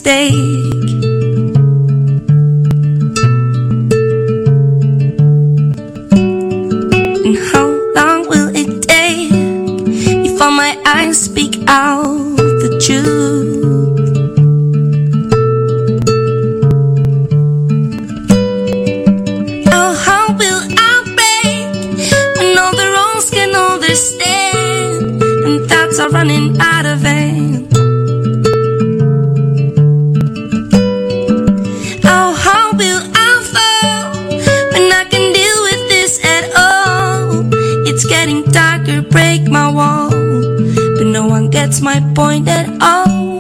mistake. And how long will it take before my eyes speak out the truth? Oh, how will I break when all the wrongs can understand and thoughts are running out of hand? Oh, how will I fall when I can deal with this at all? It's getting darker, break my wall, but no one gets my point at all.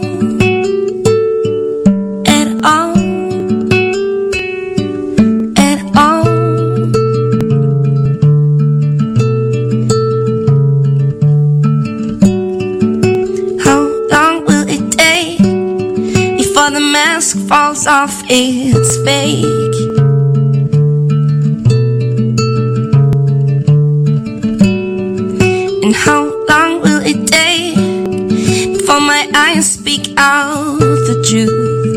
At all. At all. How long will it take before the mask falls off its fake? And how long will it take before my eyes speak out the truth?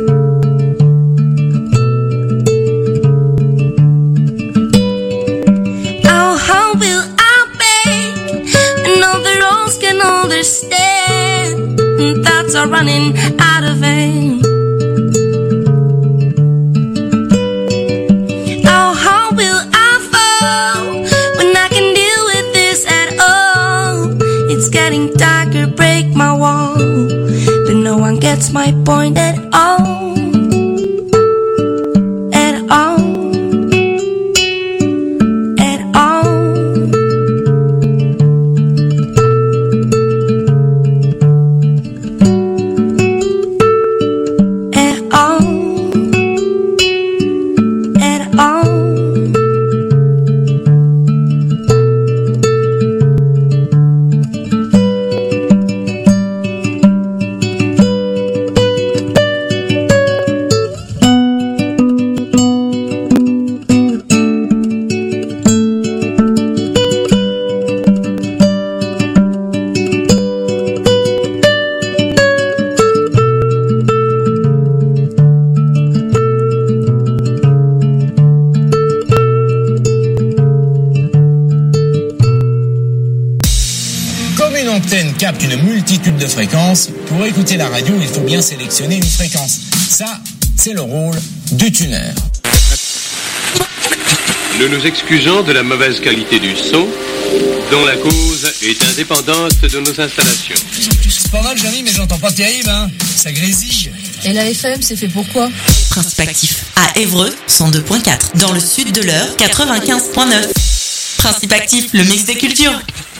Oh, how will I break when all the roads can understand and thoughts are running out of hand? Oh, how will I fall when I can deal with this at all? It's getting darker, break my wall, but no one gets my point at all. At all. At all. At all. At all. Comme une antenne capte une multitude de fréquences, pour écouter la radio, il faut bien sélectionner une fréquence. Ça, c'est le rôle du tuner. Nous nous excusons de la mauvaise qualité du son, dont la cause est indépendante de nos installations. C'est pas mal, Jérémy, mais j'entends pas terrible, hein. Ça grésille. Et la FM, c'est fait pour quoi? Principe actif. À Évreux, 102.4. Dans le sud de l'Eure, 95.9. Principe actif, le mix des cultures.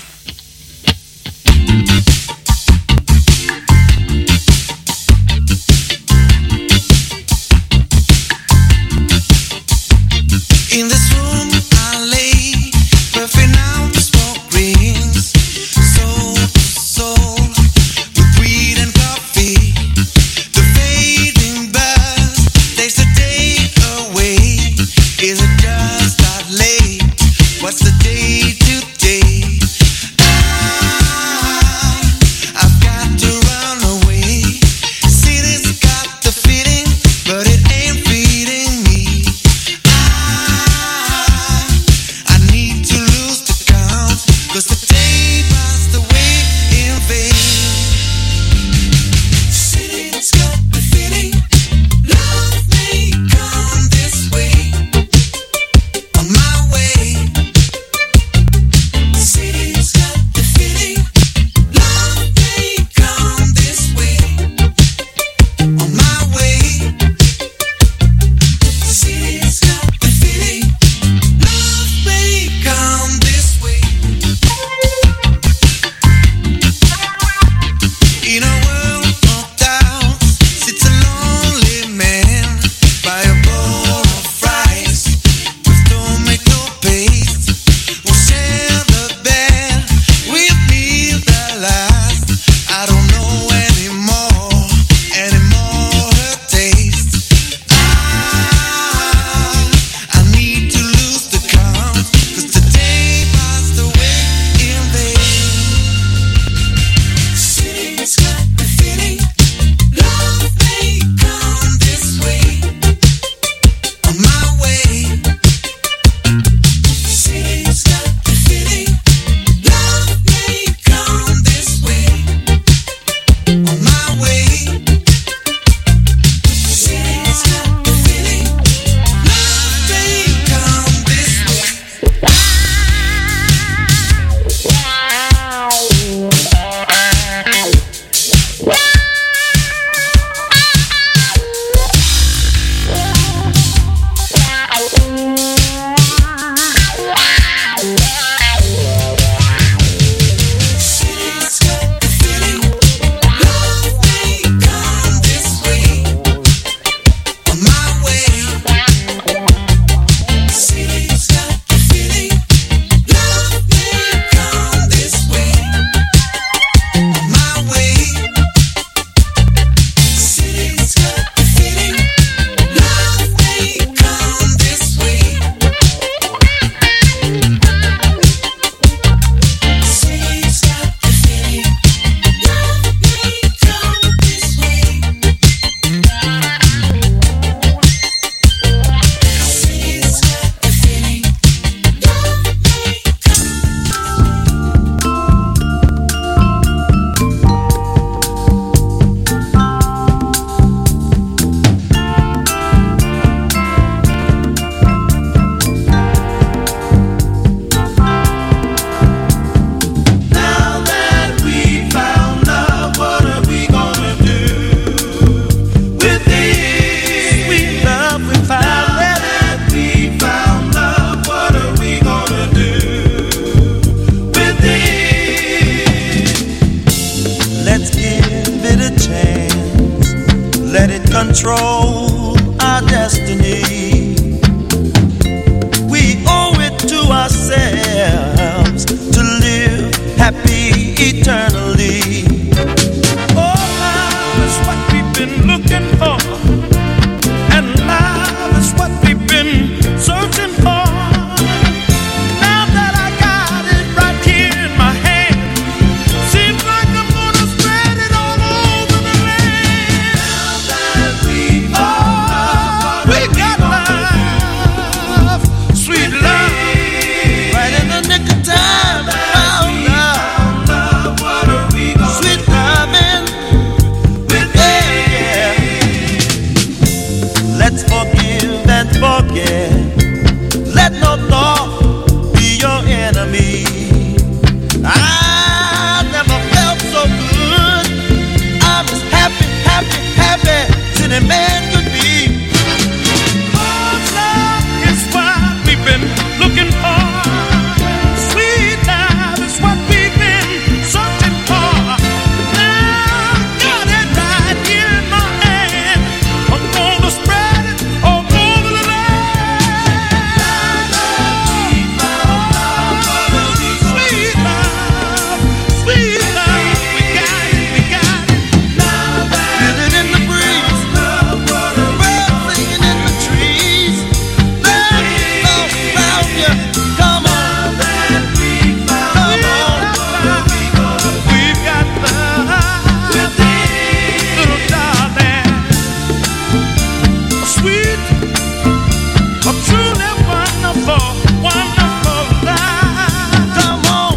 In this room I lay, puffing out the smoke rings, soul to soul, with weed and coffee. The fading buzz takes the day away. Is it just that late? What's the day today? I've got to run away. City's got the feeling, but it ain't feeding me. control our destiny. We owe it to ourselves to live happy eternally. Oh, love is what we've been looking for, and love is what we've been searching for. Now that I got it right here in my hand, seems like I'm gonna spread it all over the land. Now that we got love, sweet love, right in the nick of time. Found love, what are we gonna sweet loving, yeah. Let's forgive and forget. Let no thought be your enemy. I never felt so good. I'm as happy, happy, happy as any man could be. Oh, love is what we've been looking for. Sweet love is what we've been searching for. Now I got it right here in my hand. I'm gonna spread it all over the land. Sweet love, sweet love, we got it, we got it. Feel it in the breeze, birds singing in the trees. Love is all around you. Come on, come on. We've got love, little darling. A sweet, a truly wonderful, wonderful love. Come on,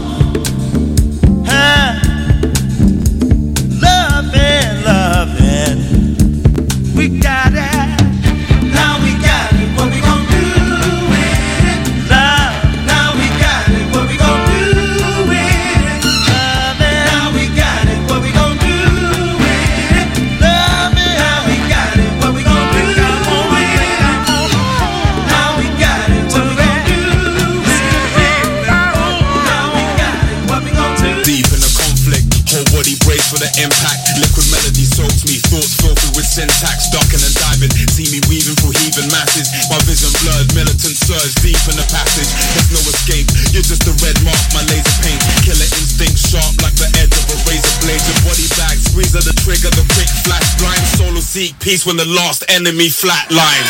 loving, loving. We got it. Now we got it. What we gonna do with it? Love. Now we got it. What we gonna do with it? Loving. Now we got it. What we gonna do with it? Loving. Now we got it. What we gonna do with it? Now we got it. What we gonna do with it? Now we got it. What we gonna do? Deep in the conflict, whole body brace for the impact. Liquid melody soaks me, thoughts filthy with syntax. Ducking and diving, see me weaving through heaving masses. My vision blurred, militant surge deep in the passage. There's no escape, you're just a red mark, my laser paint. Killer instinct sharp like the edge of a razor blade. Your body bag, squeeze of the trigger, the quick flash. Blind solo seek peace when the last enemy flatline.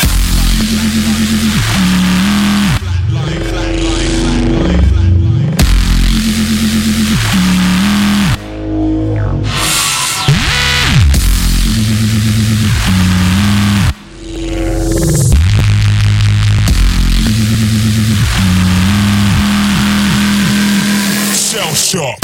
Shell shock.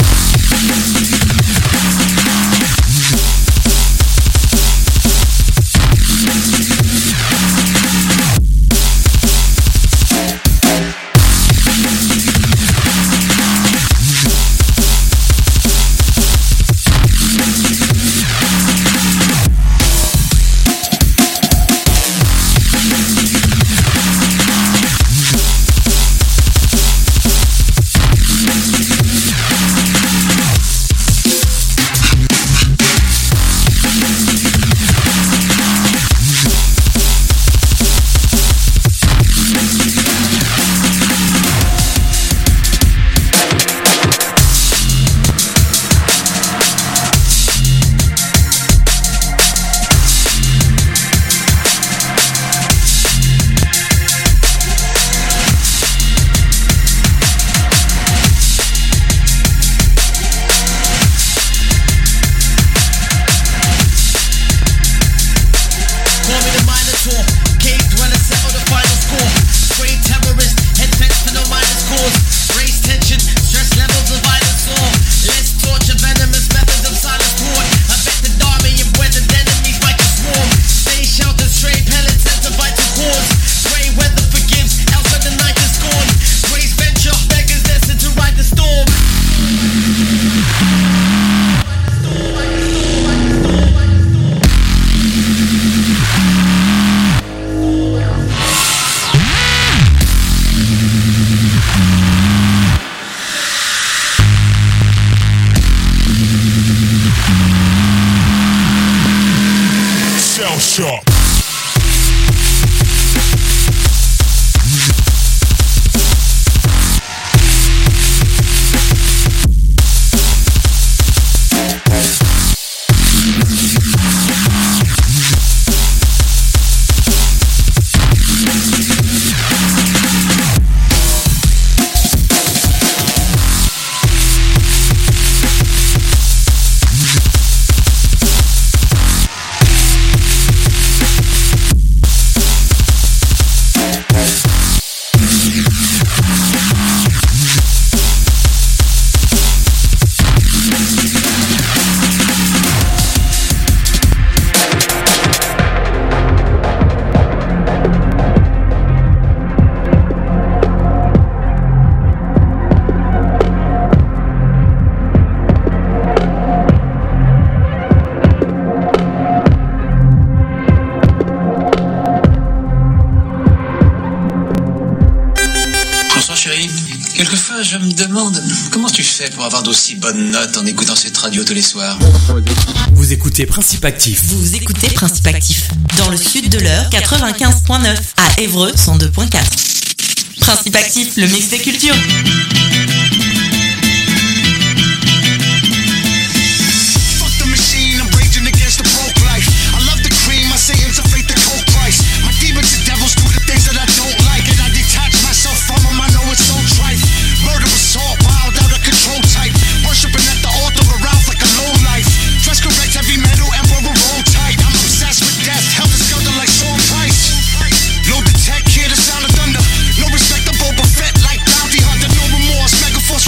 chérie, quelquefois je me demande comment tu fais pour avoir d'aussi bonnes notes en écoutant cette radio tous les soirs. Vous écoutez Principe Actif. Vous écoutez Principe Actif. Dans le sud de l'heure, 95.9. À Évreux, 102.4. Principe Actif, le mix des cultures. Load the tech, hear the sound of thunder. No respect, I'm Boba Fett like bounty hunter. No remorse, Megaforce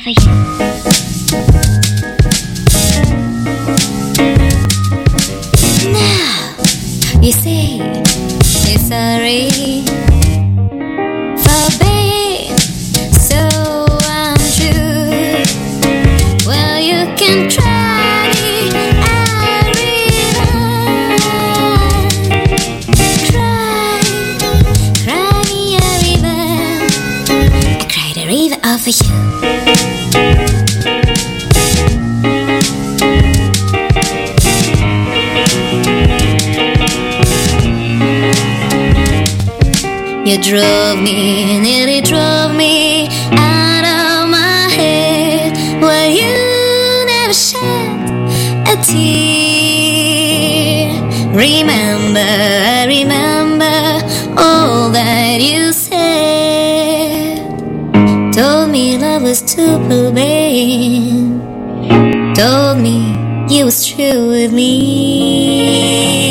of you. Now, you say you're sorry for being so untrue. Well, you can try me a river. Cry me a river. I cried a river over you. You drove me, nearly drove me out of my head. Well, you never shed a tear. I remember all that you said. Told me love was too plain. Told me you was true with me.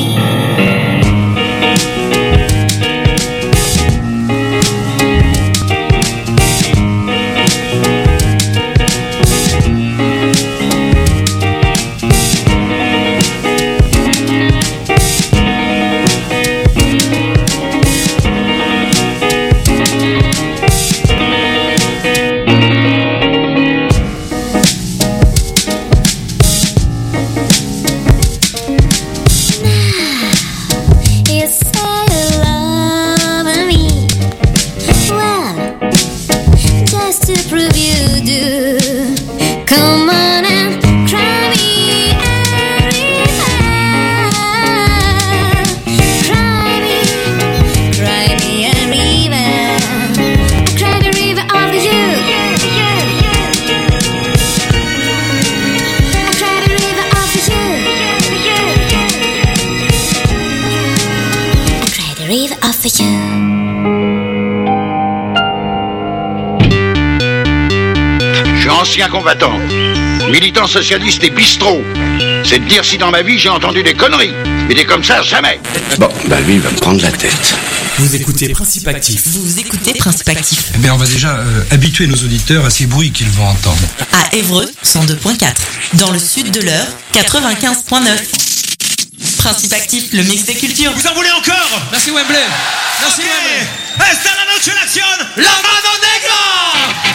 Ancien combattant, militant socialiste et bistrot. C'est de dire si dans ma vie j'ai entendu des conneries. Mais des comme ça, jamais. Bon, bah lui, il va me prendre la tête. Vous écoutez Principe Actif. Vous écoutez Principe Actif. Eh bien, on va déjà habituer nos auditeurs à ces bruits qu'ils vont entendre. À Évreux, 102.4. Dans le sud de l'Eure, 95.9. Principe Actif, le mix des cultures. Vous en voulez encore? Merci Wembley. Merci Wembley. Esta la noche en acción, la mano negra.